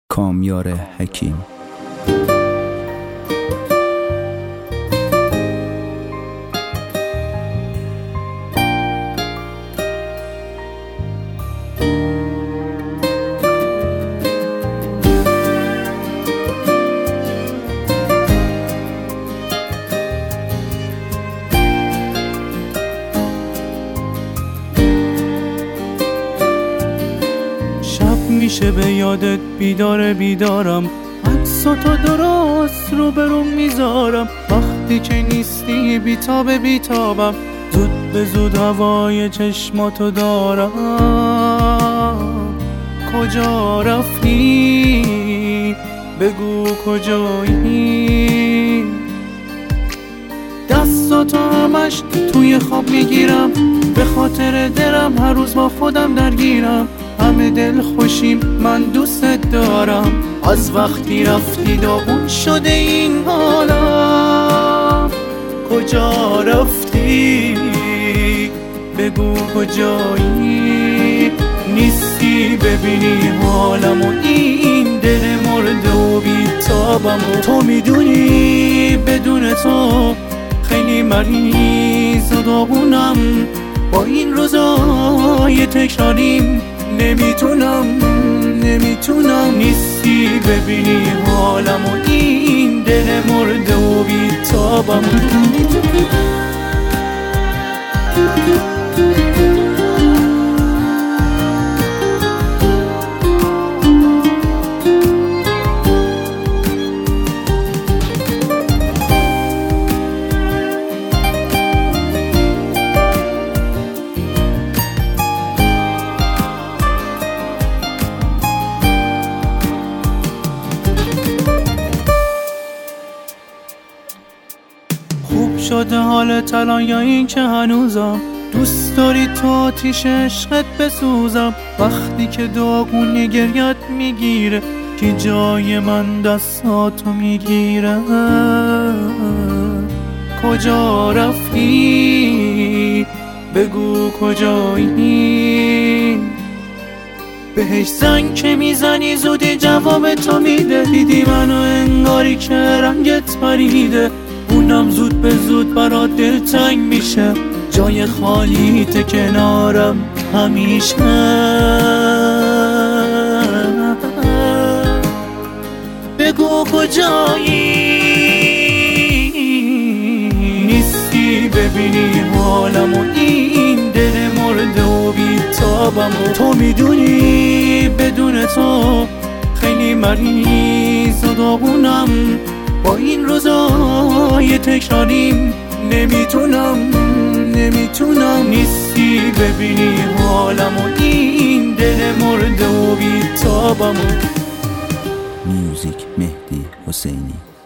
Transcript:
کامیار حکیم. میشه به یادت بیدارم عکساتو درست رو برون میذارم. وقتی که نیستی بیتابم زود به زود هوای چشماتو دارم. کجا رفتی بگو کجایی؟ دستاتو همش توی خواب میگیرم، به خاطر دلم هر روز با خودم درگیرم. همه دل خوشیم، من دوست دارم. از وقتی رفتی داغون شده این حالم. کجا رفتی بگو کجایی؟ نیستی ببینی حالم و این دل مرده و بیتابم و تو میدونی بدون تو خیلی مریض و داغونم. با این روزای تکراریم نمیتونم نیستی ببینی حالم و این دل مرده و بیتابم. خوب شده حالت الان یا این که هنوزم دوست داری تو آتیش عشقت بسوزم؟ وقتی که داغونی گریت میگیره کی جای من دستاتو میگیره؟ کجا رفتی بگو کجایی؟ بهش زنگ که میزنی زودی جواب تو میده. دیدی منو انگاری که رنگت پریده، اونم زود به زود برات دلتنگ میشه. جای خالیت کنارم همیشه. بگو کجایی؟ نیستی ببینی حالم و این دل مرده و بیتابم و تو میدونی بدون تو خیلی مریض و داغونم. با این روزای تکراریم نمیتونم نیستی ببینی حالم و این دل مرده و بیتابم. میوزیک مهدی حسینی.